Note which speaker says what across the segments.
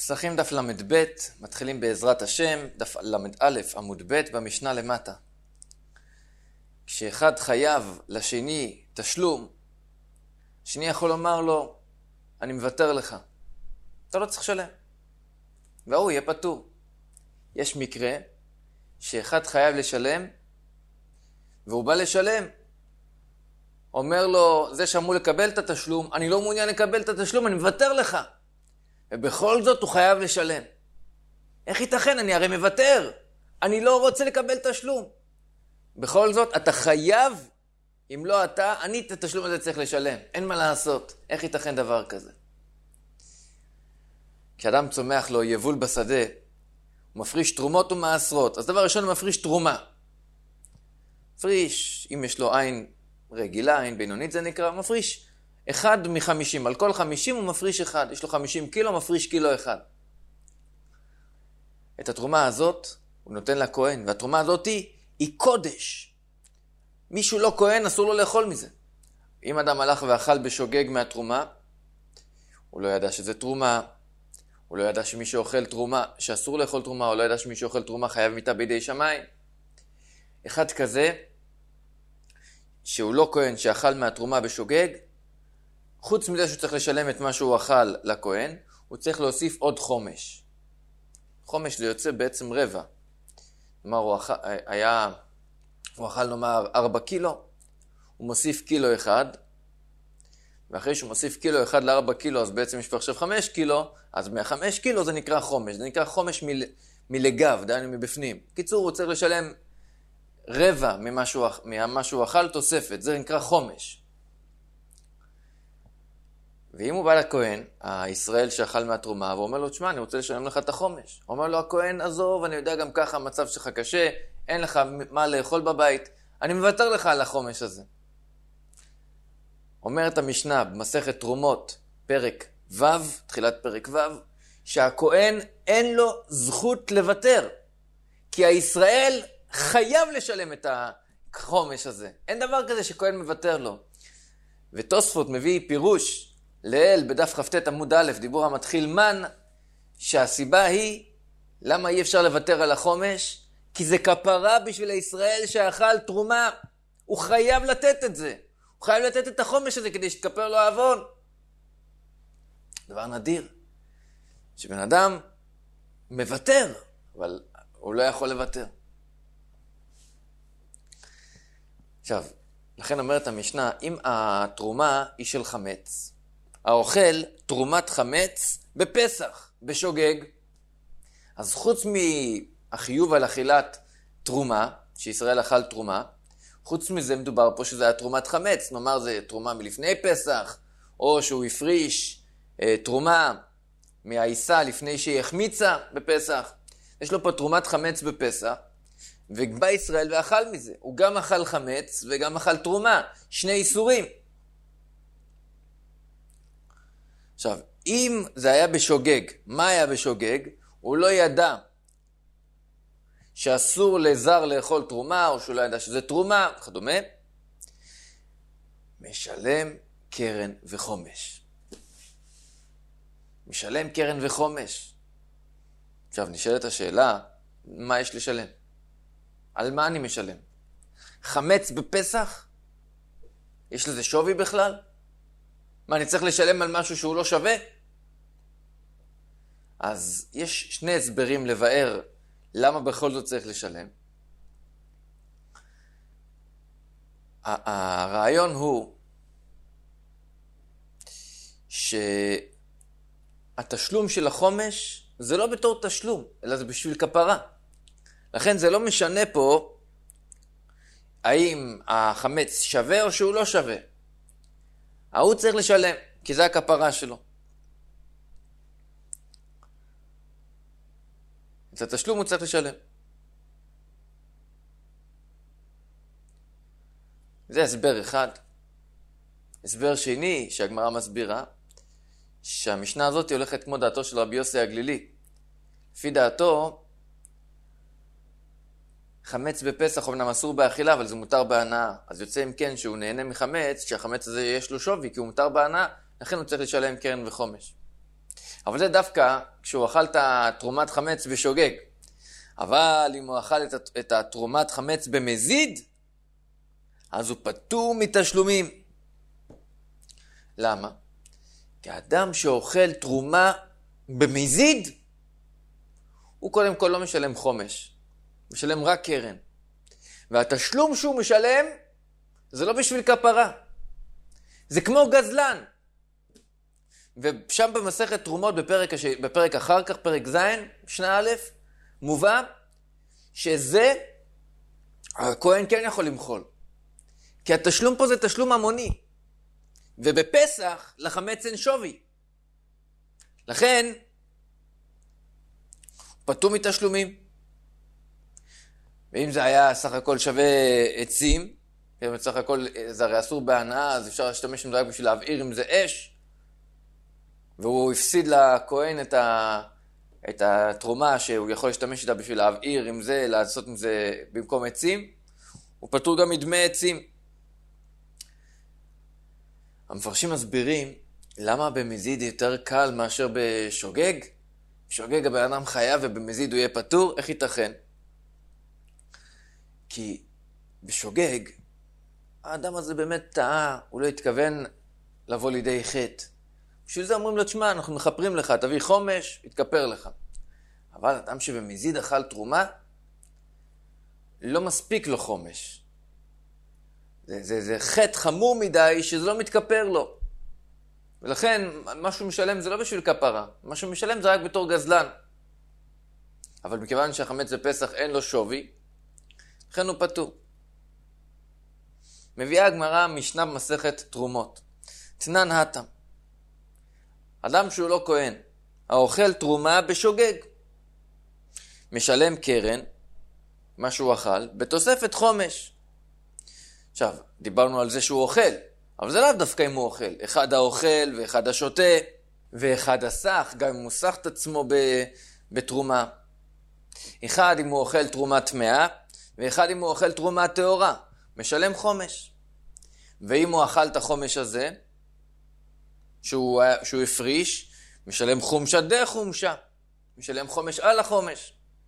Speaker 1: פסחים דף למד ב', מתחילים בעזרת השם, דף למד א', עמוד ב', במשנה למטה. כשאחד חייב לשני תשלום, השני יכול לומר לו, אני מוותר לך. אתה לא צריך לשלם. והוא יהיה פטור. יש מקרה שאחד חייב לשלם, והוא בא לשלם. אומר לו, זה שאמור לקבל את התשלום, אני לא מעוניין לקבל את התשלום, אני מוותר לך. ובכל זאת הוא חייב לשלם. איך ייתכן? אני הרי מוותר. אני לא רוצה לקבל תשלום. בכל זאת, אתה חייב, אם לא אתה, אני את התשלום הזה צריך לשלם. אין מה לעשות. איך ייתכן דבר כזה? כשאדם צומח לו יבול בשדה, הוא מפריש תרומות ומעשרות. אז דבר ראשון הוא מפריש תרומה. מפריש, אם יש לו עין רגילה, עין בינונית זה נקרא, הוא מפריש 1 מ-50. על כל 50 הוא מפריש 1. יש לו 50 קילו, מפריש קילו 1. את התרומה הזאת הוא נותן לכהן, והתרומה הזאת היא קודש. מישהו לא כהן, אסור לו לאכול מזה. אם אדם הלך ואכל בשוגג מהתרומה, הוא לא ידע שזה תרומה, הוא לא ידע שמי שאוכל תרומה, שאסור לאכול תרומה, הוא לא ידע שמי שאוכל תרומה חייב מיתה בידי שמיים. אחד כזה, שהוא לא כהן שאכל מהתרומה בשוגג, חוץ מזה שהוא צריך לשלם את מה שהוא אכל לכהן, הוא צריך להוסיף עוד חומש. חומש זה יוצא בעצם רבע. כלומר, הוא אכל נאמר 4 קילו, הוא מוסיף קילו 1, ואחרי שהוא מוסיף קילו 1 ל-4 קילו, אז בעצם יש פה עכשיו 5 קילו, אז מה-5 קילו זה נקרא חומש. זה נקרא חומש מלגב, דיינו מבפנים. קיצור, הוא צריך לשלם רבע ממה שהוא אכל תוספת, זה נקרא חומש. ואם הוא בא לכהן, הישראל שאכל מהתרומה, ואומר לו, תשמע, אני רוצה לשלם לך את החומש. אומר לו, הכהן, עזוב, אני יודע גם ככה, המצב שלך קשה, אין לך מה לאכול בבית, אני מוותר לך על החומש הזה. אומרת המשנה במסכת תרומות, פרק ו', תחילת פרק ו', שהכהן אין לו זכות לוותר, כי הישראל חייב לשלם את החומש הזה. אין דבר כזה שכהן מוותר לו. ותוספות מביא פירוש לאל בדף כ"ט עמוד א', דיבור המתחיל מן, שהסיבה היא, למה אי אפשר לוותר על החומש? כי זה כפרה בשביל הישראל שאכל תרומה. הוא חייב לתת את זה. הוא חייב לתת את החומש הזה כדי שתכפר לו העוון. דבר נדיר. שבן אדם מוותר, אבל הוא לא יכול לוותר. עכשיו, לכן אומרת המשנה, אם התרומה היא של חמץ, האוכל תרומת חמץ בפסח, בשוגג, אז חוץ מהחיוב על אכילת תרומה, שישראל אכל תרומה, חוץ מזה מדובר פה שזה היה תרומת חמץ, נאמר זה תרומה מלפני פסח, או שהוא הפריש תרומה מהעיסה לפני שהיא החמיצה בפסח. יש לו פה תרומת חמץ בפסח, ובא ישראל ואכל מזה. הוא גם אכל חמץ וגם אכל תרומה, שני איסורים. עכשיו, אם זה היה בשוגג, מה היה בשוגג? הוא לא ידע שאסור לזר לאכול תרומה, או שהוא לא ידע שזה תרומה, וכדומה. משלם קרן וחומש. משלם קרן וחומש. עכשיו, נשאלת השאלה, מה יש לשלם? על מה אני משלם? חמץ בפסח? יש לזה שווי בכלל? מה, אני צריך לשלם על משהו שהוא לא שווה? אז יש שני הסברים לבאר למה בכל זאת צריך לשלם. הרעיון הוא שהתשלום של החומש זה לא בתור תשלום, אלא זה בשביל כפרה. לכן זה לא משנה פה האם החמץ שווה או שהוא לא שווה. הוא צריך לשלם, כי זה הכפרה שלו. את התשלום הוא צריך לשלם. זה הסבר אחד. הסבר שני שהגמרא מסבירה, שהמשנה הזאת הולכת כמו דעתו של רבי יוסי הגלילי. לפי דעתו, חמץ בפסח אומנם אסור באכילה, אבל זה מותר בהנאה. אז יוצא אם כן שהוא נהנה מחמץ, שהחמץ הזה יש לו שווי, כי הוא מותר בהנאה, לכן הוא צריך לשלם קרן וחומש. אבל זה דווקא כשהוא אכל את התרומת חמץ בשוגג. אבל אם הוא אכל את התרומת חמץ במזיד, אז הוא פטור מתשלומים. למה? כי האדם שאוכל תרומה במזיד, הוא קודם כל לא משלם חומש, משלם רק קרן. והתשלום שהוא משלם, זה לא בשביל כפרה. זה כמו גזלן. ושם במסכת תרומות בפרק אחר כך, פרק ז', משנה א', מובא שזה הכהן כן יכול למחול. כי התשלום פה זה תשלום המוני. ובפסח לחמץ אין שווי. לכן, פטור מתשלומים. ואם זה היה סך הכל שווה עצים, סך הכל זה הרי אסור בהנאה, אז אפשר להשתמש עם זה רק בשביל להבעיר עם זה אש, והוא הפסיד לכהן את התרומה שהוא יכול להשתמש איתה בשביל להבעיר עם זה, לעשות עם זה במקום עצים, הוא פטור גם מדמי עצים. המפרשים מסבירים למה במזיד יותר קל מאשר בשוגג. בשוגג הבן אדם חייב ובמזיד הוא יהיה פטור, איך ייתכן? כי בשוגג האדם הזה באמת טעה, הוא לא התכוון לבוא לידי חטא. בשביל זה אומרים לו, תשמע, אנחנו מחפרים לך, תביא חומש, יתכפר לך. אבל אדם שבמזיד אכל תרומה, לא מספיק לו חומש. זה חטא חמור מדי שזה לא מתכפר לו. ולכן, מה שהוא משלם זה לא בשביל כפרה. מה שהוא משלם זה רק בתור גזלן. אבל מכיוון שהחמץ בפסח אין לו שווי, לכן הוא פטור. מביאה הגמרא משנה במסכת תרומות. תנן התם. אדם שהוא לא כהן, האוכל תרומה בשוגג. משלם קרן, מה שהוא אכל, בתוספת חומש. עכשיו, דיברנו על זה שהוא אוכל, אבל זה לא דווקא אם הוא אוכל. אחד האוכל ואחד השותה, ואחד הסך, גם אם הוא סך את עצמו בתרומה. אחד אם הוא אוכל תרומה טמאה, ואחד אם הוא אוכל תרומה טהורה. משלם חומש. ואם הוא אכל את החומש הזה, שהוא הפריש, משלם חומשה דרך חומשה. משלם חומש על החומש.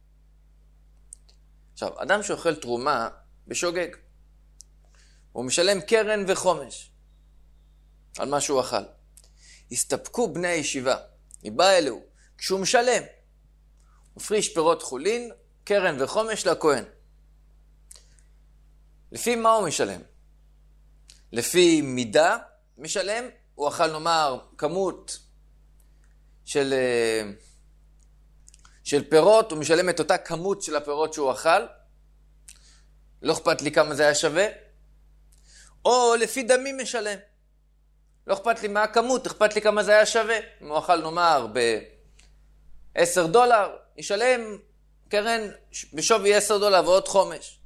Speaker 1: עכשיו, אדם שאוכל תרומה בשוגג, הוא משלם קרן וחומש על מה שהוא אכל. הסתפקו בני הישיבה, מבא אלו, כשהוא משלם, הוא הפריש פירות חולין, קרן וחומש לכהן. לפי מה הוא משלם? לפי מידה משלם, הוא אכל נאמר כמות של פירות, הוא משלם את אותה כמות של הפירות שהוא אכל, לא אכפת לי כמה זה היה שווה, או לפי דמים משלם, לא אכפת לי מה הכמות, אכפת לי כמה זה היה שווה. אם הוא אכל נאמר $10, ישלם קרן בשווי $10 ועוד חומש.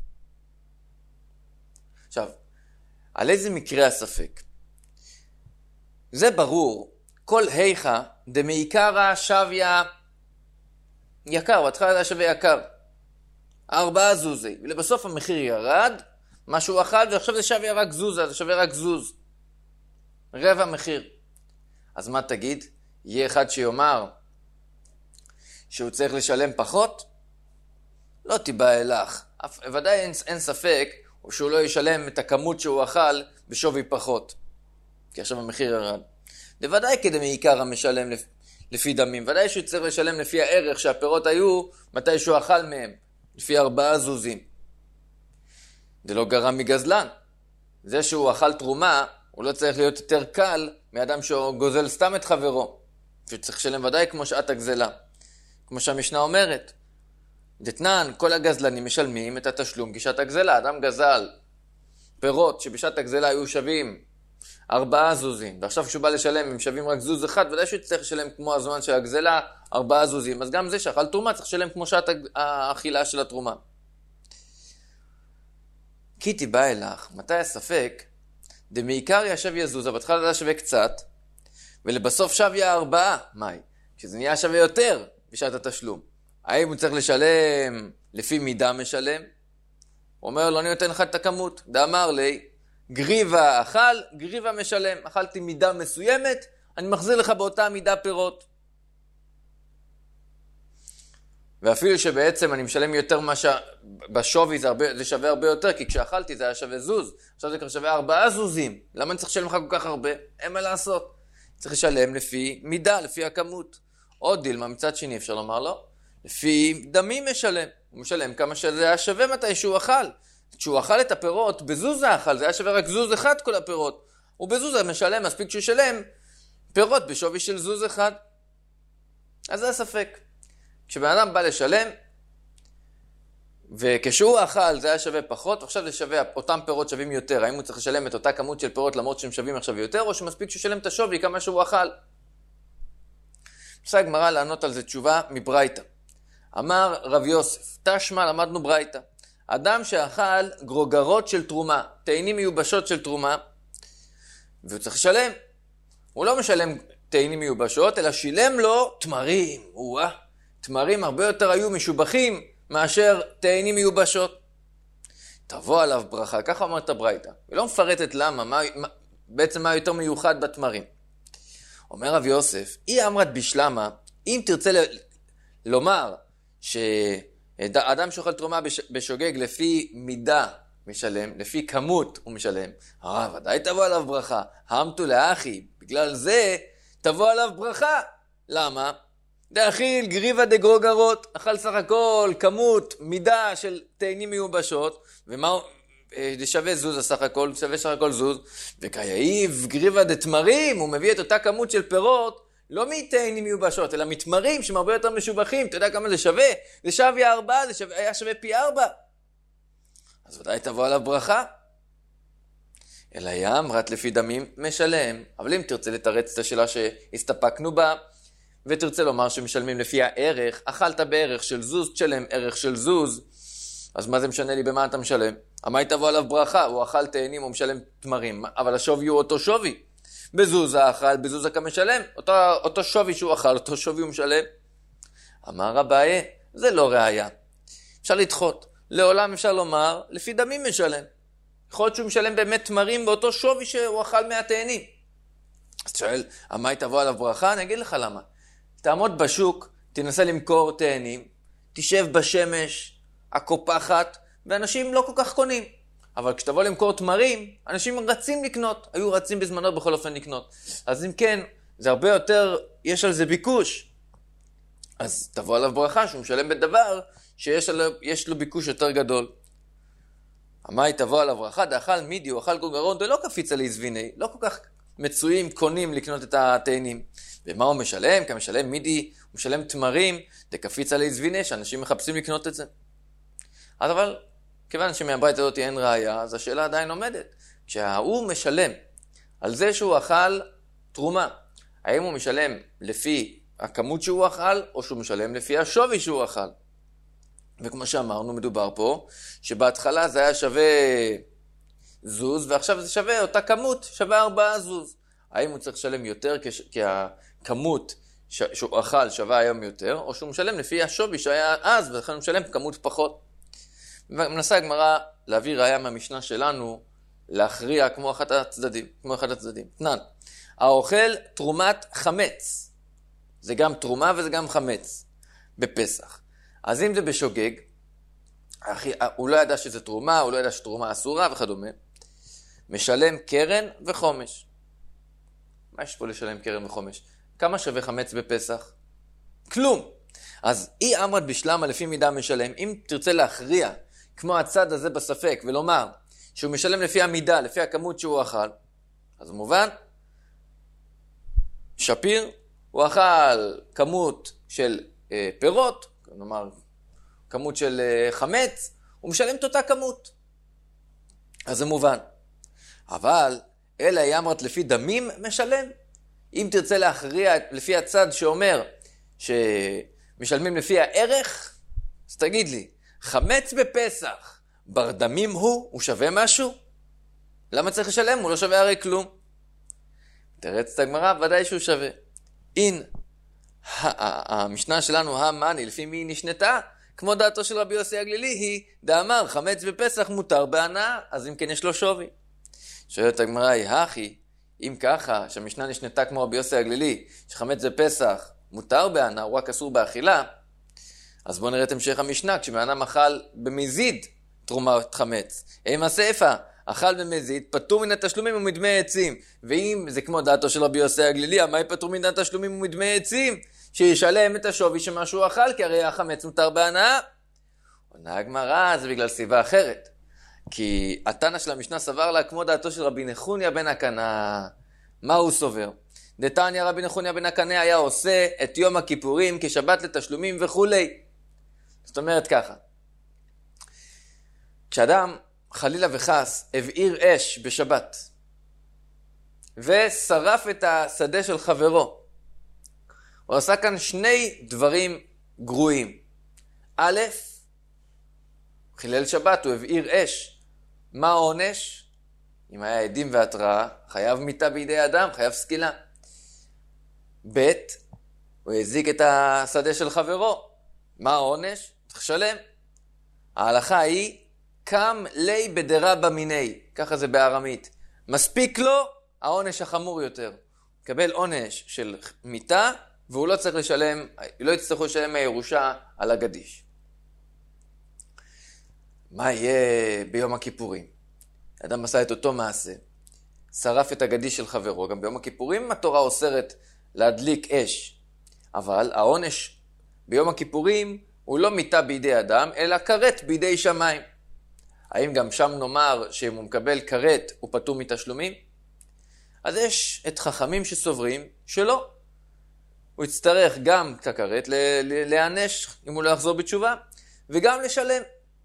Speaker 1: עכשיו, על איזה מקרה הספק? זה ברור, כל היכה דמעיקרא שוויה יקר, בהתחלה זה שווה יקר, 4 זוזי, ולבסוף המחיר ירד, מה שהוא אכל, ועכשיו זה שווה רק זוזה, זה שווה רק זוז, רבע מחיר. אז מה תגיד? יהיה אחד שיאמר שהוא צריך לשלם פחות? לא תיבא אלך, ודאי אין ספק שהוא לא ישלם את הכמות שהוא אכל בשווי פחות, כי עכשיו המחיר ירד. בוודאי כדי מעיקר המשלם לפי דמים, ודאי שהוא צריך לשלם לפי הערך שהפירות היו מתי שהוא אכל מהם, לפי 4 זוזים. זה לא גרם מגזלן. זה שהוא אכל תרומה, הוא לא צריך להיות יותר קל מאדם שגוזל סתם את חברו, שצריך לשלם ודאי כמו שעת הגזלה. כמו שהמשנה אומרת, דתנן, כל הגזלנים משלמים את התשלום כשעת הגזלה. אדם גזל פירות שבשעת הגזלה היו שווים 4 זוזים, ועכשיו כשהוא בא לשלם הם שווים רק זוז אחד, ודאי שהוא צריך לשלם כמו הזמן של הגזלה 4 זוזים. אז גם זה שאכל תרומה צריך לשלם כמו שעת האכילה של התרומה. כי תיבא אלך, מתי הספק? דמעיקר ישב זוזה, בהתחלה זה היה שווה קצת, ולבסוף שווה 4. מהי? שזה נהיה שווה יותר בשעת התשלום. האם הוא צריך לשלם לפי מידה משלם? הוא אומר לו, אני נותן לך את הכמות. דאמר לי, גריבה אכל, גריבה משלם. אכלתי מידה מסוימת, אני מחזיר לך באותה מידה פירות. ואפילו שבעצם אני משלם יותר בשווי זה שווה הרבה יותר, כי כשאכלתי זה היה שווה זוז, עכשיו זה כבר שווה 4 זוזים. למה אני צריך לשלם לך כל כך הרבה? אין מה לעשות. צריך לשלם לפי מידה, לפי הכמות. עוד דילמה, מצד שני אפשר לומר לו, לפי דמים משלם. הוא משלם כמה שזה היה שווה מתי שהוא אכל. כשהוא אכל את הפירות, בזוז האכל, זה היה שווה רק זוז אחד כל הפירות. ובזוז משלם, מספיק שהוא שלם פירות בשווי של זוז אחד. אז זה הספק. כשבן אדם בא לשלם, וכשהוא אכל זה היה שווה פחות, ועכשיו זה שווה, אותם פירות שווים יותר. האם הוא צריך לשלם את אותה כמות של פירות למרות שהם שווים עכשיו יותר, או שמספיק שהוא שלם את השווי כמה שהוא אכל? פסק גמרא לענות על זה תשובה מברייתא. אמר רב יוסף, תשמע למדנו ברייתא. אדם שאכל גרוגרות של תרומה, תאנים מיובשות של תרומה, והוא צריך לשלם. הוא לא משלם תאנים מיובשות, אלא שילם לו תמרים. תמרים הרבה יותר היו משובחים מאשר תאנים מיובשות. תבוא עליו ברכה, ככה אומרת ברייתא. היא לא מפרטת למה, בעצם מה יותר מיוחד בתמרים. אומר רב יוסף, היא אמרת בשלמה, אם תרצה לומר שאדם שאוכל תרומה בשוגג לפי מידה משלם, לפי כמות הוא משלם, ודאי תבוא עליו ברכה. המתו לאחי, בגלל זה תבוא עליו ברכה. למה? דאכיל גריבה דגרוגרות, אכל סך הכל כמות, מידה של תאנים מיובשות, ומה זה שווה זוז הסך הכל, שווה סך הכל זוז, וכייב גריבה דתמרים, הוא מביא את אותה כמות של פירות, לא מתאנים מיובשות, אלא מתמרים שהם הרבה יותר משובחים. אתה יודע כמה זה שווה? זה שווה 4, היה שווה פי 4. אז ודאי תבוא עליו ברכה. אלא ים, רק לפי דמים משלם. אבל אם תרצה לתרץ את השאלה שהסתפקנו בה, ותרצה לומר שמשלמים לפי הערך, אכלת בערך של זוז, תשלם ערך של זוז, אז מה זה משנה לי במה אתה משלם? אמי תבוא עליו ברכה, הוא אכל תאנים, הוא משלם תמרים, אבל השווי הוא אותו שווי. בזוזה אכל, בזוזה כמשלם, אותו שווי שהוא אכל, אותו שווי הוא משלם. אמר אביי, זה לא ראיה. אפשר לדחות. לעולם אפשר לומר, לפי דמים משלם. יכול להיות שהוא משלם באמת תמרים באותו שווי שהוא אכל מהתאנים. אז שואל, אמי תבוא עליו ברכה? אני אגיד לך למה. תעמוד בשוק, תנסה למכור תאנים, תשב בשמש הקופחת, ואנשים לא כל כך קונים. אבל כשתבוא למכור תמרים, אנשים רצים לקנות. היו רצים בזמנו בכל אופן לקנות. אז אם כן, זה הרבה יותר, יש על זה ביקוש. אז תבוא עליו ברכה שהוא משלם בדבר שיש לו ביקוש יותר גדול. אמי תבוא עליו ברכה, דאכל מידי, הוא אכל גרוגרון, ולא קפיצה להזביני, לא כל כך מצויים, קונים לקנות את התאנים. ומה הוא משלם? כי משלם מידי, הוא משלם תמרים, דקפיצה להזביני, שאנשים מחפשים לקנות את זה. אבל כיוון שמהברייתא הזאת אין ראיה, אז השאלה עדיין עומדת. כשהוא משלם על זה שהוא אכל תרומה, האם הוא משלם לפי הכמות שהוא אכל, או שהוא משלם לפי השווי שהוא אכל? וכמו שאמרנו, מדובר פה, שבהתחלה זה היה שווה זוז, ועכשיו זה שווה אותה כמות, שווה 4 זוז. האם הוא צריך לשלם יותר כי הכמות שהוא אכל שווה היום יותר, או שהוא משלם לפי השווי שהיה אז, ולכן הוא משלם כמות פחות. ומנסה הגמרא להביא ראיה מהמשנה שלנו, להכריע כמו אחד הצדדים. תנן, האוכל תרומת חמץ. זה גם תרומה וזה גם חמץ בפסח. אז אם זה בשוגג, הוא לא ידע שזה תרומה, הוא לא ידע שתרומה אסורה וכדומה, משלם קרן וחומש. מה יש פה לשלם קרן וחומש? כמה שווה חמץ בפסח? כלום. אז אי אמרת בשלמה לפי מידה משלם. אם תרצה להכריע כמו הצד הזה בספק ולומר שהוא משלם לפי המידה, לפי הכמות שהוא אכל, אז מובן, שפיר, הוא אכל כמות של פירות, כלומר כמות של חמץ, הוא משלם את אותה כמות. אז זה מובן. אבל אלא היא אמרת לפי דמים משלם. אם תרצה להכריע לפי הצד שאומר שמשלמים לפי הערך, אז תגיד לי, חמץ בפסח, בר דמים הוא שווה משהו? למה צריך לשלם? הוא לא שווה הרי כלום. תרץ את הגמרא, ודאי שהוא שווה. אין, המשנה שלנו, המאני, לפי מי נשנתה, כמו דעתו של רבי יוסי הגלילי, היא דאמר, חמץ בפסח מותר בהנאה, אז אם כן יש לו שווי. שואלת הגמרא היא, הכי, אם ככה, שהמשנה נשנתה כמו רבי יוסי הגלילי, שחמץ בפסח מותר בהנאה, הוא רק אסור באכילה, אז בואו נראה את המשך המשנה, כשבן אדם אכל במזיד תרומת חמץ. אם הספר אכל במזיד, פטור מן התשלומים ומדמי עצים. ואם זה כמו דעתו של רבי יוסי הגלילי, מה פטור מן התשלומים ומדמי עצים? שישלם את השווי שמה שהוא אכל, כי הרי החמץ מותר בהנאה. עונה הגמרא, זה בגלל סיבה אחרת. כי התנא של המשנה סבר לה כמו דעתו של רבי נחוניה בן הקנה. מה הוא סובר? דתניא רבי נחוניה בן הקנה היה עושה את יום הכיפורים כשבת לתשלומים וכולי. זאת אומרת ככה, כשאדם חלילה וחס הבעיר אש בשבת ושרף את השדה של חברו, הוא עשה כאן שני דברים גרועים. א', חילל שבת, הוא הבעיר אש. מה העונש? אם היה עדים והתראה, חייב מיתה בידי אדם, חייב סקילה. ב', הוא הזיק את השדה של חברו. מה העונש? צריך לשלם. ההלכה היא, קם לי בדרבא מיני, ככה זה בארמית. מספיק לו העונש החמור יותר. קבל עונש של מיתה, והוא לא צריך לשלם, לא יצטרכו לשלם מהירושה על הגדיש. מה יהיה ביום הכיפורים? אדם עשה את אותו מעשה, שרף את הגדיש של חברו. גם ביום הכיפורים התורה אוסרת להדליק אש. אבל העונש ביום הכיפורים הוא לא מיתה בידי אדם, אלא כרת בידי שמיים. האם גם שם נאמר שאם הוא מקבל כרת הוא פטור מתשלומים? אז יש את חכמים שסוברים שלא. הוא יצטרך גם את הכרת להיענש אם הוא לא יחזור בתשובה, וגם לשלם.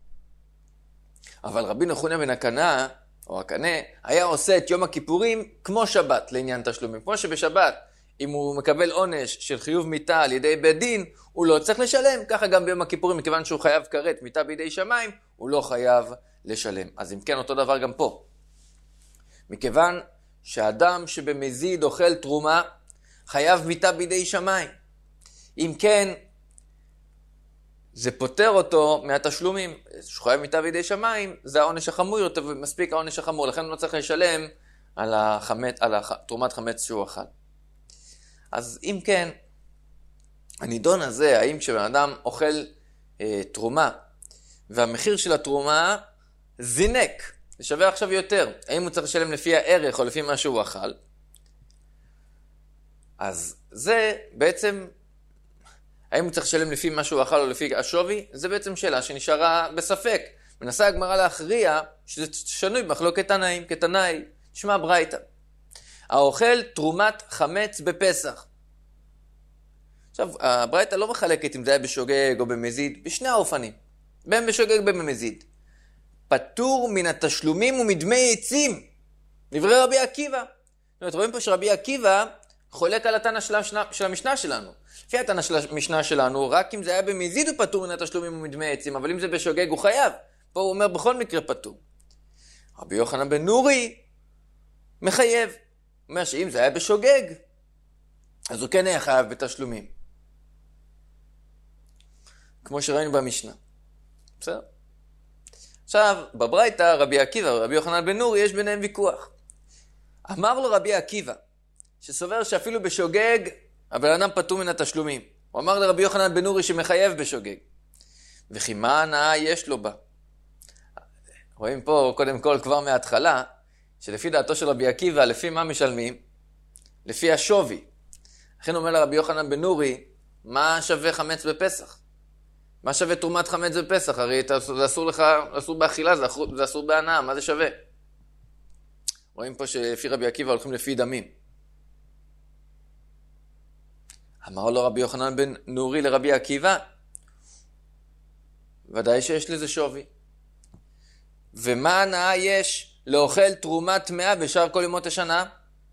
Speaker 1: אבל רבי נחוניה בן הקנה, או הקנה, היה עושה את יום הכיפורים כמו שבת לעניין תשלומים. כמו שבשבת, אם הוא מקבל עונש של חיוב מיתה על ידי בית דין, הוא לא צריך לשלם. ככה גם ביום הכיפורים, מכיוון שהוא חייב כרת מיתה בידי שמיים, הוא לא חייב לשלם. אז אם כן, אותו דבר גם פה. מכיוון שאדם שבמזיד אוכל תרומה, חייב מיתה בידי שמיים. אם כן, זה פותר אותו מהתשלומים. שחייב מיתה בידי שמיים, זה העונש החמור יותר, ומספיק העונש החמור. לכן הוא לא צריך לשלם על תרומת חמץ שהוא אכל. אז אם כן, הנידון הזה, האם כשבן אדם אוכל תרומה, והמחיר של התרומה זינק, זה שווה עכשיו יותר. האם הוא צריך לשלם לפי הערך או לפי מה שהוא אכל? אז זה בעצם, האם הוא צריך לשלם לפי מה שהוא אכל או לפי השווי? זה בעצם שאלה שנשארה בספק. מנסה הגמרא להכריע שזה שנוי במחלוקת תנאים, כתנאי, שמע ברייתא. האוכל תרומת חמץ בפסח. עכשיו, הברייתא לא מחלקת אם זה היה בשוגג או במזיד, בשני האופנים. בין בשוגג בין במזיד. פטור מן התשלומים ומדמי עצים. דברי רבי עקיבא. זאת אומרת, רואים פה שרבי עקיבא חולק על התנא של המשנה שלנו. לפי התנא של המשנה שלנו, רק אם זה היה במזיד הוא פטור מן התשלומים ומדמי עצים, אבל אם זה בשוגג הוא חייב. פה הוא אומר בכל מקרה פטור. רבי יוחנן בן נורי מחייב. הוא אומר שאם זה היה בשוגג, אז הוא כן היה חייב בתשלומים. כמו שראינו במשנה. בסדר? עכשיו, בברייתא, רבי עקיבא ורבי יוחנן בן נורי, יש ביניהם ויכוח. אמר לו רבי עקיבא, שסובר שאפילו בשוגג, הבן אדם פטור מן התשלומים. הוא אמר לרבי יוחנן בן נורי שמחייב בשוגג. וכי מה הנאה יש לו בה? רואים פה קודם כל כבר מההתחלה, שלפי דעתו של רבי עקיבא, לפי מה משלמים? לפי השווי. לכן אומר לרבי יוחנן בן נורי, מה שווה חמץ בפסח? מה שווה תרומת חמץ בפסח? הרי זה אסור לך, אסור באכילה, זה אסור בהנאה, מה זה שווה? רואים פה שלפי רבי עקיבא הולכים לפי דמים. אמר לו רבי יוחנן בן נורי לרבי עקיבא, ודאי שיש לזה שווי. ומה הנאה יש לאוכל תרומת טמאה בשאר כל ימות השנה?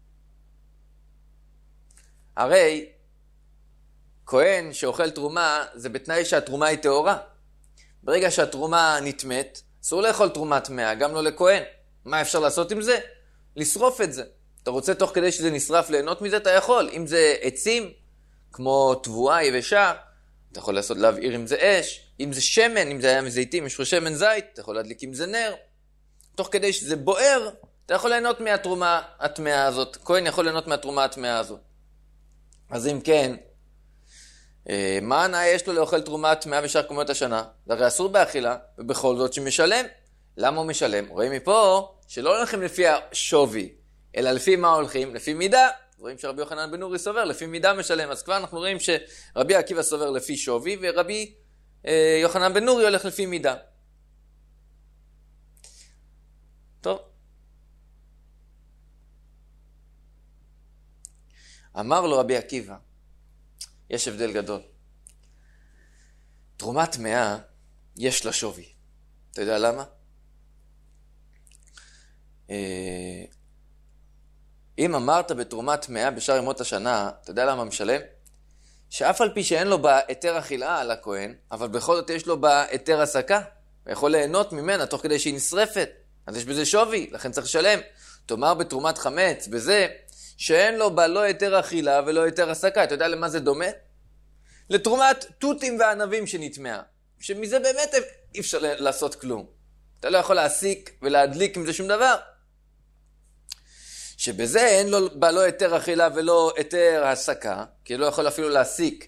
Speaker 1: הרי כהן שאוכל תרומה זה בתנאי שהתרומה היא טהורה. ברגע שהתרומה נטמאת, אסור לאכול תרומת טמאה, גם לא לכהן. מה אפשר לעשות עם זה? לשרוף את זה. אתה רוצה תוך כדי שזה נשרף ליהנות מזה, אתה יכול. אם זה עצים, כמו תבואה יבשה, אתה יכול להבעיר עם זה אש. אם זה שמן, אם זה היה מזיתים, יש פה שמן זית, אתה יכול להדליק עם זה נר. תוך כדי שזה בוער, אתה יכול ליהנות מהתרומה הטמאה הזאת. כהן יכול ליהנות מהתרומה הטמאה הזאת. אז אם כן, מה הנאה יש לו לאוכל תרומת 100 בשאר כמויות השנה? זה הרי אסור באכילה, ובכל זאת שמשלם. למה הוא משלם? רואים מפה שלא הולכים לפי השווי, אלא לפי מה הולכים? לפי מידה. רואים שרבי יוחנן בן נורי סובר, לפי מידה משלם. אז כבר אנחנו רואים שרבי עקיבא סובר לפי שווי, ורבי יוחנן בן נורי הולך לפי מידה. טוב. אמר לו רבי עקיבא, יש הבדל גדול. תרומת 100 יש לה שווי. אתה יודע למה? אם אמרת בתרומת 100 בשאר ימות השנה, אתה יודע למה משלם? שאף על פי שאין לו בה היתר אכילה על הכהן, אבל בכל זאת יש לו בה היתר הסקה, ויכול ליהנות ממנה תוך כדי שהיא נשרפת. אז יש בזה שווי, לכן צריך לשלם. תאמר בתרומת חמץ, בזה שאין לו בה לא היתר אכילה ולא היתר הסקה. אתה יודע למה זה דומה? לתרומת תותים וענבים שנטמעה, שמזה באמת אי אפשר לעשות כלום. אתה לא יכול להסיק ולהדליק עם זה שום דבר. שבזה אין לו בה לא היתר אכילה ולא היתר הסקה, כי לא יכול אפילו להסיק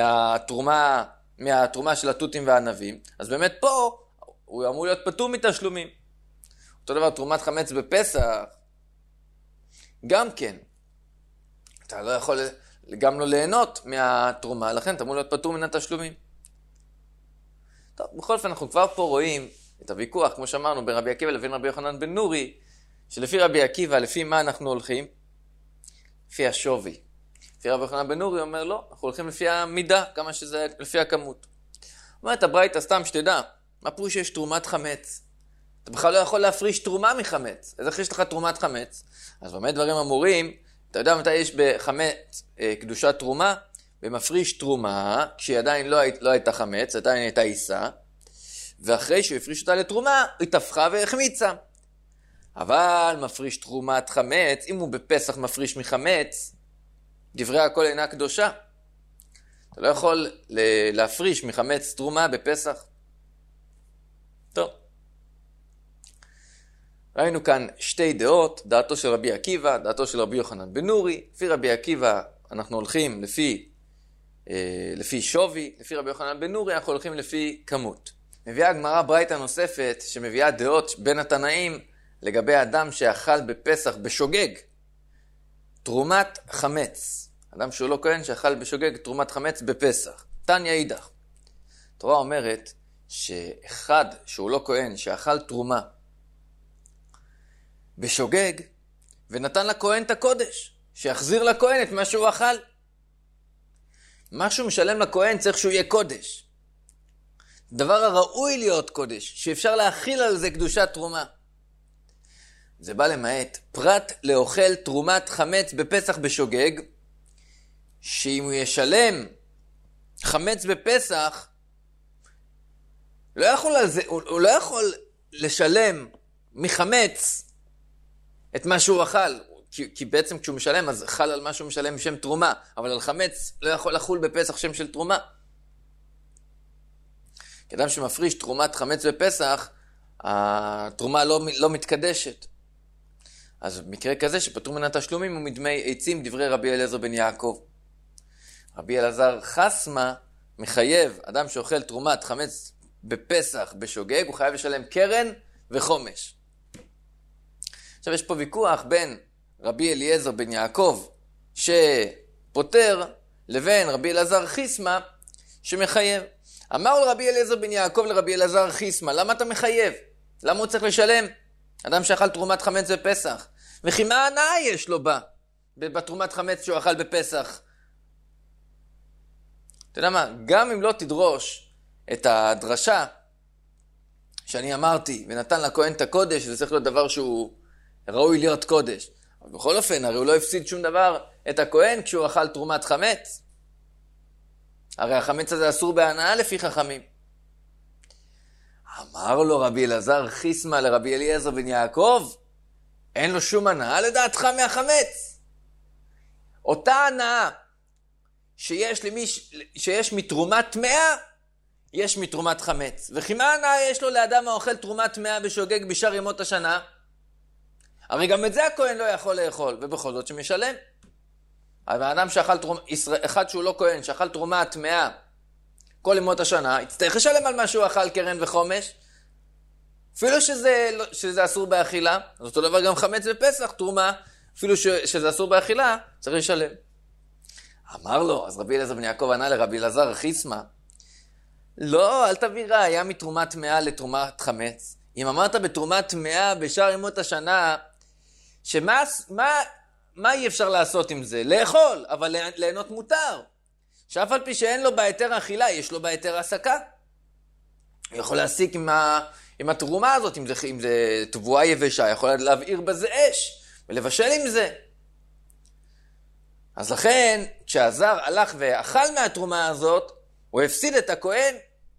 Speaker 1: מהתרומה של התותים והענבים, אז באמת פה הוא אמור להיות פטור מתשלומים. אותו דבר תרומת חמץ בפסח, גם כן. אתה לא יכול גם לא ליהנות מהתרומה, לכן אתה אמור להיות פטור מן התשלומים. טוב, בכל אופן אנחנו כבר פה רואים את הוויכוח, כמו שאמרנו, בין רבי עקיבא לבין רבי יוחנן בן נורי, שלפי רבי עקיבא, לפי מה אנחנו הולכים? לפי השווי. לפי רבי יוחנן בן נורי אומר לא, אנחנו הולכים לפי המידה, כמה שזה לפי הכמות. אומרת הברייתא, סתם שתדע, מה פירוש שיש תרומת חמץ? אתה בכלל לא יכול להפריש תרומה מחמץ. אז איך יש לך תרומת חמץ? אז באמת דברים אמורים, אתה יודע מתי יש בחמץ קדושת תרומה? במפריש תרומה, כשהיא עדיין לא הייתה חמץ, עדיין הייתה עיסה, ואחרי שהוא הפריש אותה לתרומה, היא תפחה והחמיצה. אבל מפריש תרומת חמץ, אם הוא בפסח מפריש מחמץ, דברי הכל אינה קדושה. אתה לא יכול להפריש מחמץ תרומה בפסח. טוב. ראינו כאן שתי דעות, דעתו של רבי עקיבא, דעתו של רבי יוחנן בן נורי. לפי רבי עקיבא אנחנו הולכים לפי שווי, לפי רבי יוחנן בן נורי אנחנו הולכים לפי כמות. מביאה הגמרא ברייתא נוספת שמביאה דעות בין התנאים לגבי אדם שאכל בפסח בשוגג תרומת חמץ. אדם שהוא לא כהן שאכל בשוגג תרומת חמץ בפסח. תניא אידך. התורה אומרת שאחד שהוא לא כהן שאכל תרומה בשוגג ונתן לכהן את הקודש, שיחזיר לכהן את מה שהוא אכל. מה שהוא משלם לכהן צריך שהוא יהיה קודש. דבר הראוי להיות קודש, שאפשר להכיל על זה קדושת תרומה. זה בא למעט פרט לאוכל תרומת חמץ בפסח בשוגג, שאם הוא ישלם חמץ בפסח, הוא לא יכול לשלם מחמץ את מה שהוא אכל, כי בעצם כשהוא משלם אז חל על מה שהוא משלם שם תרומה, אבל על חמץ לא יכול לחול בפסח שם של תרומה. כאדם שמפריש תרומת חמץ בפסח, התרומה לא מתקדשת. אז במקרה כזה שפטור מן התשלומים הוא מדמי עצים, דברי רבי אליעזר בן יעקב. רבי אלעזר חסמה מחייב אדם שאוכל תרומת חמץ בפסח בשוגג, הוא חייב לשלם קרן וחומש. עכשיו יש פה ויכוח בין רבי אליעזר בן יעקב שפוטר לבין רבי אלעזר חיסמה שמחייב. אמר לרבי אליעזר בן יעקב לרבי אלעזר חיסמה, למה אתה מחייב? למה הוא צריך לשלם? אדם שאכל תרומת חמץ בפסח. וכי מה הנאה יש לו בתרומת חמץ שהוא אכל בפסח? אתה יודע מה? גם אם לא תדרוש את הדרשה שאני אמרתי ונתן לכהן את הקודש, זה צריך להיות דבר שהוא ראוי להיות קודש. אבל בכל אופן, הרי הוא לא הפסיד שום דבר את הכהן כשהוא אכל תרומת חמץ. הרי החמץ הזה אסור בהנאה לפי חכמים. אמר לו רבי אלעזר חיסמה לרבי אליעזר בן יעקב, אין לו שום הנאה לדעתך מהחמץ. אותה הנאה שיש מתרומת טמאה, יש מתרומת חמץ. וכי מה הנאה יש לו לאדם האוכל תרומת טמאה בשוגג בשאר ימות השנה? הרי גם את זה הכהן לא יכול לאכול, ובכל זאת שמשלם. האדם שאכל תרומה, אחד שהוא לא כהן, שאכל תרומה טמאה כל ימות השנה, יצטרך לשלם על מה שהוא אכל קרן וחומש, אפילו שזה אסור באכילה. אז אותו דבר גם חמץ בפסח, תרומה, אפילו שזה אסור באכילה, צריך לשלם. אמר לו, אז רבי אליעזר בן יעקב ענה לרבי אלעזר חיסמה, לא, אל תביא ראיה מתרומת טמאה לתרומת חמץ. אם אמרת בתרומת טמאה בשאר ימות השנה, מה אי אפשר לעשות עם זה? לאכול, אבל ליהנות מותר. שאף על פי שאין לו בהיתר אכילה, יש לו בהיתר עסקה. הוא יכול להסיק עם התרומה הזאת, אם זה תבואה יבשה, יכול להבעיר בזה אש, ולבשל עם זה. אז לכן, כשהזר הלך ואכל מהתרומה הזאת, הוא הפסיד את הכהן.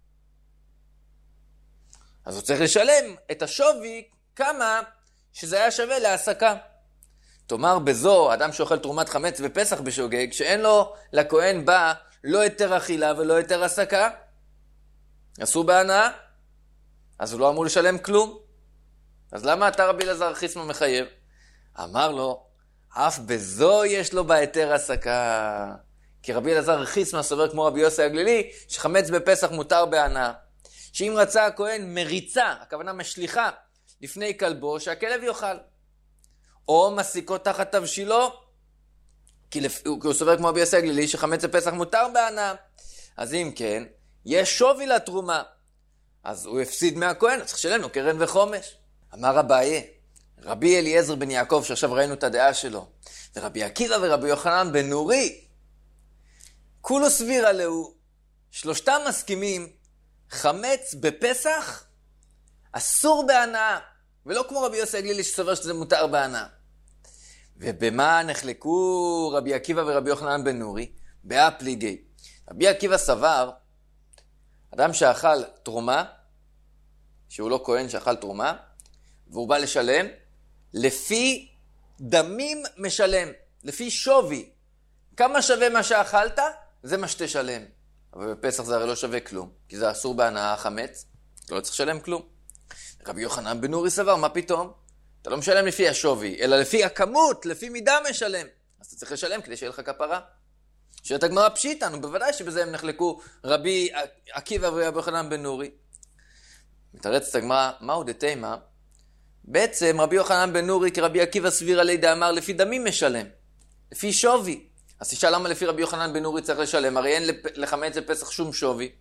Speaker 1: אז הוא צריך לשלם את השווי כמה שזה היה שווה להעסקה. תאמר בזו, אדם שאוכל תרומת חמץ בפסח בשוגג, שאין לו לכהן בה לא יותר אכילה ולא יותר עסקה, עשו בהנאה, אז הוא לא אמור לשלם כלום. אז למה אתה רבי אלעזר חיסמה מחייב? אמר לו, אף בזו יש לו בהיתר עסקה. כי רבי אלעזר חיסמה סובר כמו רבי יוסי הגלילי, שחמץ בפסח מותר בהנאה. שאם רצה הכהן מריצה, הכוונה משליחה, לפני כלבו, שהכלב יאכל. או מסיקו תחת תבשילו, כי הוא סובר כמו רבי יוסי הגלילי, שחמץ בפסח מותר בהנאה. אז אם כן, יש שווי לתרומה. אז הוא הפסיד מהכהן, צריך לשלם לו קרן וחומש. אמר אביי, רבי אליעזר בן יעקב, שעכשיו ראינו את הדעה שלו, ורבי עקיבא ורבי יוחנן בן נורי, כולו סבירה לו, שלושתם מסכימים, חמץ בפסח אסור בהנאה, ולא כמו רבי יוסי הגלילי שסובר שזה מותר בהנאה. ובמה נחלקו רבי עקיבא ורבי יוחנן בן נורי? באפליגי. רבי עקיבא סבר, אדם שאכל תרומה, שהוא לא כהן שאכל תרומה, והוא בא לשלם, לפי דמים משלם, לפי שווי. כמה שווה מה שאכלת? זה מה שתשלם. אבל בפסח זה הרי לא שווה כלום, כי זה אסור בהנאה החמץ, אתה לא צריך לשלם כלום. רבי יוחנן בן נורי סבר, מה פתאום? אתה לא משלם לפי השווי, אלא לפי הכמות, לפי מידה משלם. אז אתה צריך לשלם כדי שיהיה לך כפרה. שאת הגמרא פשיטנו, בוודאי שבזה הם נחלקו רבי עקיבא ורבי יוחנן בן נורי. מתרצת הגמרא, מהו דתימה? בעצם רבי יוחנן בן נורי כרבי עקיבא סבירה לידע אמר לפי דמים משלם, לפי שווי. אז תשאל למה לפי רבי יוחנן בן נורי צריך לשלם? הרי אין לחמץ לפסח שום שווי.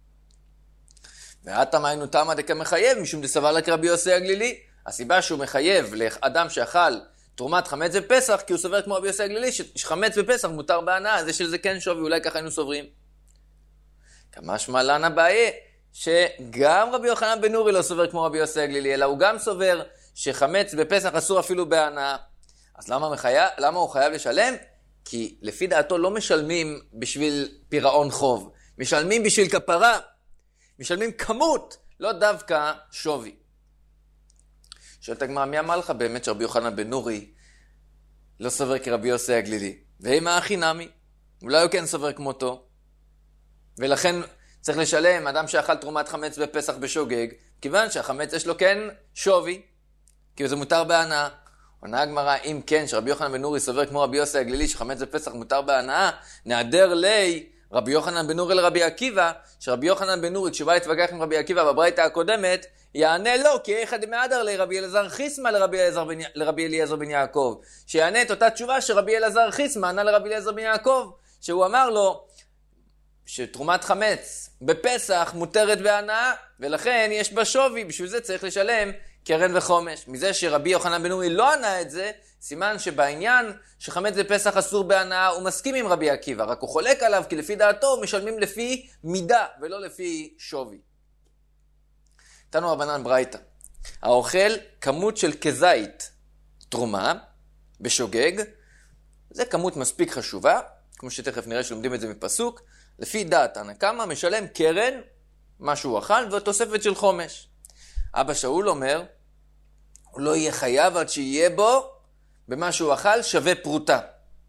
Speaker 1: ועתה היינו תמה דקמחייב משום דסבר לה כרבי יוסי הגלילי. הסיבה שהוא מחייב לאדם שאכל תרומת חמץ בפסח, כי הוא סובר כמו רבי יוסי הגלילי שחמץ בפסח מותר בהנאה, אז יש לזה כן שווי, אולי ככה היינו סוברים. כמשמע לן אביי, שגם רבי יוחנן בן נורי לא סובר כמו רבי יוסי הגלילי, אלא הוא גם סובר שחמץ בפסח אסור אפילו בהנאה. אז למה הוא חייב לשלם? כי לפי דעתו לא משלמים בשביל פירעון חוב, משלמים בשביל כפרה, משלמים כמות, לא דווקא שווי. שואלת הגמרא, מי אמר לך באמת שרבי יוחנן בן נורי לא סובר כרבי יוסי הגלילי? ואימה הכי נמי, אולי הוא כן סובר כמותו, ולכן צריך לשלם אדם שאכל תרומת חמץ בפסח בשוגג, כיוון שהחמץ יש לו כן שווי, כי זה מותר בהנאה. עונה הגמרא, אם כן שרבי יוחנן בן נורי סובר כמו רבי יוסי הגלילי שחמץ בפסח מותר בהנאה, נעדר לי רבי יוחנן בן נורי לרבי עקיבא, שרבי יוחנן בן נורי כשבא להתווכח עם רבי עקיבא בברייתא הקודמת, יענה לו, כי אחד מעדר לרבי אלעזר חיסמה לרבי אליעזר בן יעקב, שיענה את אותה תשובה שרבי אלעזר חיסמה ענה לרבי אליעזר בן יעקב, שהוא אמר לו שתרומת חמץ בפסח מותרת בהנאה, ולכן יש בה שווי, בשביל זה צריך לשלם קרן וחומש. מזה שרבי יוחנן בן נורי לא ענה את זה, סימן שבעניין שחמץ בפסח אסור בהנאה, הוא מסכים עם רבי עקיבא, רק הוא חולק עליו, כי לפי דעתו משלמים לפי מידה ולא לפי שווי. תנו רבנן ברייתא, האוכל כמות של כזית תרומה בשוגג, זה כמות מספיק חשובה, כמו שתכף נראה שלומדים את זה מפסוק, לפי דעת הנקמה משלם קרן, מה שהוא אכל, ותוספת של חומש. אבא שאול אומר, הוא לא יהיה חייב עד שיהיה בו, במה שהוא אכל שווה פרוטה.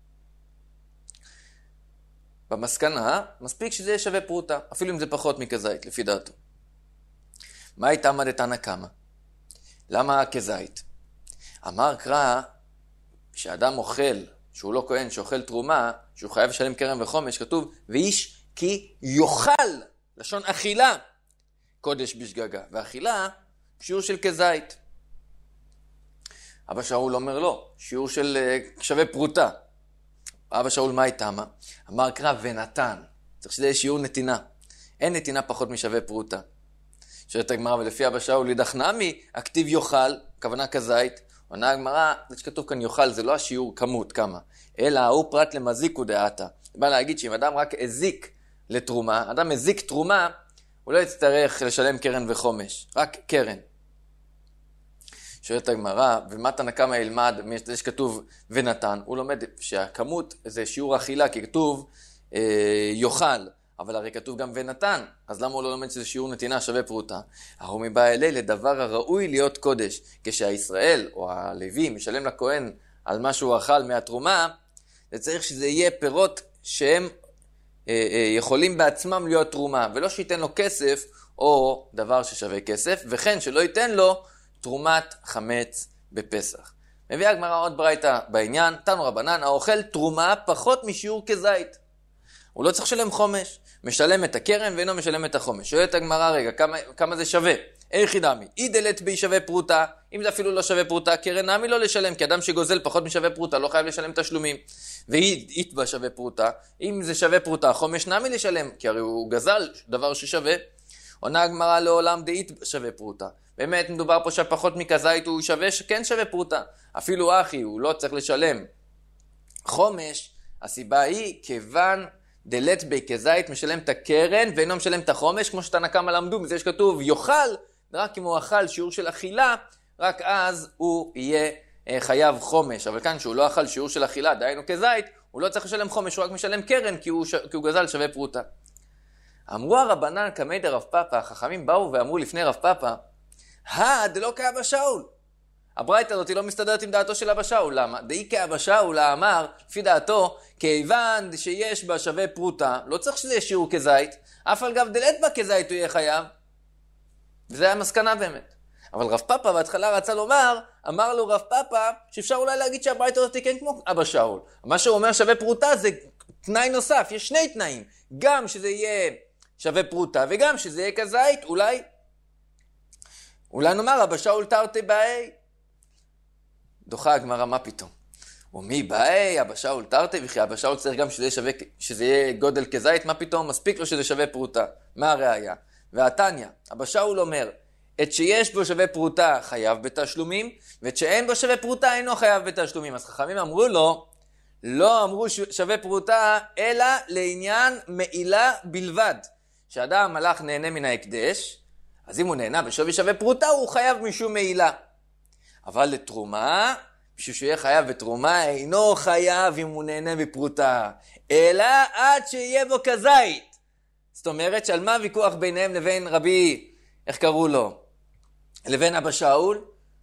Speaker 1: במסקנה, מספיק שזה יהיה שווה פרוטה, אפילו אם זה פחות מכזית, לפי דעתו. מה הייתה עמדת הנקמה? למה כזית? אמר קרא, כשאדם אוכל שהוא לא כהן שאוכל תרומה, שהוא חייב לשלם קרן וחומש, כתוב, ואיש כי יאכל, לשון אכילה, קודש בשגגה. ואכילה, שיעור של כזית. אבא שאול אומר לא, שיעור של שווה פרוטה. אבא שאול מה איתמה? אמר קרא ונתן. צריך שזה יהיה שיעור נתינה. אין נתינה פחות משווה פרוטה. שואלת הגמרא, ולפי אבא שאול לידך נמי, הכתיב יאכל, כוונה כזית. עונה הגמרא, זה שכתוב כאן יאכל, זה לא השיעור כמות כמה, אלא הוא פרט למזיק ודעתה. זה בא להגיד שאם אדם רק הזיק לתרומה, אדם הזיק תרומה, הוא לא יצטרך לשלם קרן וחומש, רק קרן. שואלת הגמרא, ומה תנא קמא ילמד, זה שכתוב ונתן, הוא לומד שהכמות זה שיעור אכילה, כי כתוב יאכל, אבל הרי כתוב גם ונתן, אז למה הוא לא לומד שזה שיעור נתינה שווה פרוטה? ההוא מבא אלי לדבר הראוי להיות קודש. כשהישראל או הלוי משלם לכהן על מה שהוא אכל מהתרומה, זה צריך שזה יהיה פירות שהם יכולים בעצמם להיות תרומה, ולא שייתן לו כסף או דבר ששווה כסף, וכן שלא ייתן לו תרומת חמץ בפסח. מביאה הגמרא עוד ברייתא בעניין, תנו רבנן, האוכל תרומה פחות משיעור כזית. הוא לא צריך לשלם חומש, משלם את הקרן ואינו משלם את החומש. שואלת הגמרא, רגע, כמה זה שווה? איך ידעמי? דלת בי שווה פרוטה, אם זה אפילו לא שווה פרוטה, קרן נמי לא לשלם, כי אדם שגוזל פחות משווה פרוטה, לא חייב לשלם תשלומים. ואית בה שווה פרוטה, אם זה שווה פרוטה, חומש נמי לשלם, כי הרי הוא גזל דבר ששווה. עונה הגמרא לעולם דאית שווה פרוטה. באמת מדובר פה שפחות מכזית הוא שווה שכן שווה פרוטה. אפילו אחי, הוא לא צריך לשלם חומש, הסיבה היא כיוון דלת בי כזית משלם את הקרן ואינו משלם את החומש, כמו שתנא קמא למדו, מזה שכתוב יאכל, רק אם הוא אכל שיעור של אכילה, רק אז הוא יהיה חייב חומש. אבל כאן שהוא לא אכל שיעור של אכילה, דהיינו כזית, הוא לא צריך לשלם חומש, הוא רק משלם קרן כי הוא גזל שווה פרוטה. אמרו הרבנן קמי דרב פאפא, החכמים באו ואמרו לפני רב פאפא, דלא כאבא שאול. הברייתא הזאת לא מסתדרת עם דעתו של אבא שאול. למה? דאי כאבא שאול אמר, לפי דעתו, כיוון שיש בה שווה פרוטה, לא צריך שזה יהיה שיעור כזית, אף על גב דלת בה כזית הוא יהיה חייב. וזה היה מסקנה באמת. אבל רב פאפא בהתחלה רצה לומר, אמר לו רב פאפא, שאפשר אולי להגיד שהברייתא הזאת כן כמו אבא שאול. מה שהוא אומר שווה פרוטה זה תנאי נוסף, יש שני תנאים. גם שזה יהיה שווה פרוטה וגם שזה יהיה כזית, אולי נאמר אבא שאול תרתי באי. דוחה הגמרא, מה פתאום? ומי באי, אבא שאול תרתי, וכי אבא שאול צריך גם שזה יהיה גודל כזית, מה פתאום? מספיק לו שזה שווה פרוטה. מה הראיה? והתניא, אבא שאול אומר, את שיש בו שווה פרוטה חייב בתשלומים, ואת שאין בו שווה פרוטה אינו חייב בתשלומים. אז חכמים אמרו לו, לא אמרו שווה פרוטה, אלא לעניין מעילה בלבד. שאדם הלך נהנה מן ההקדש, אז אם הוא נהנה בשווי שווה פרוטה, הוא חייב משום מעילה. אבל לתרומה, בשביל שהוא יהיה חייב בתרומה, אינו חייב אם הוא נהנה בפרוטה, אלא עד שיהיה בו כזית. זאת אומרת שעל מה הוויכוח ביניהם לבין רבי, איך קראו לו? לבין אבא שאול?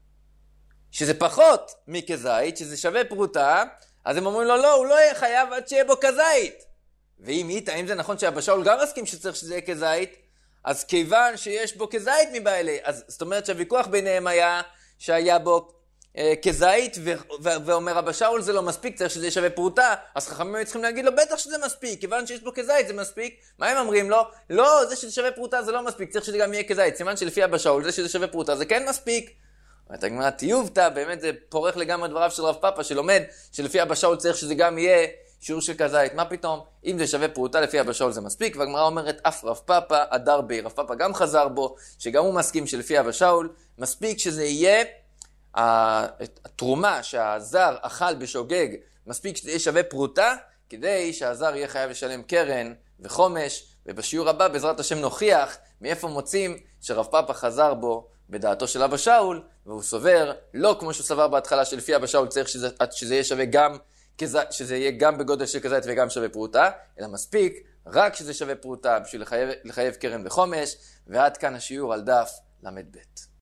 Speaker 1: שזה פחות מכזית, שזה שווה פרוטה, אז הם אומרים לו לא, הוא לא יהיה חייב עד שיהיה בו כזית. ואם האם זה נכון שאבא שאול גם מסכים שצריך שזה יהיה כזית? אז כיוון שיש בו כזית מבעלי, אז זאת אומרת שהוויכוח ביניהם היה שהיה בו כזית, ואומר אבא שאול זה לא מספיק, צריך שזה שווה פרוטה, אז חכמים צריכים להגיד לו בטח שזה מספיק, כיוון שיש בו כזית זה מספיק. מה הם אומרים לו? לא, זה שזה שווה פרוטה זה לא מספיק, צריך שזה גם יהיה כזית. סימן שלפי אבא שאול זה שזה שווה פרוטה זה כן מספיק. ואתה גמרא תיובתא, באמת זה פורח לגמרי דבריו של רב פאפא שלומד שלפי אבא שאול צריך שזה גם יהיה שיעור של כזית. מה פתאום? אם זה שווה פרוטה לפי אבא שאול זה מספיק. והגמרא אומרת אף רב פאפא אדר בי. רב פאפא גם חזר בו שגם הוא מסכים שלפי אבא שאול מספיק שזה יהיה התרומה שהזר אכל בשוגג, מספיק שזה יהיה שווה פרוטה כדי שהזר יהיה חייב לשלם קרן וחומש. ובשיעור הבא בעזרת השם נוכיח מאיפה מוצאים שרב פאפא חזר בו בדעתו של אבא שאול, והוא סובר לא כמו שהוא סבר בהתחלה שלפי אבא שאול צריך שזה יהיה שווה גם שזה יהיה גם בגודל של כזית וגם שווה פרוטה, אלא מספיק רק שזה שווה פרוטה בשביל לחייב קרן וחומש. ועד כאן השיעור על דף למד ב'.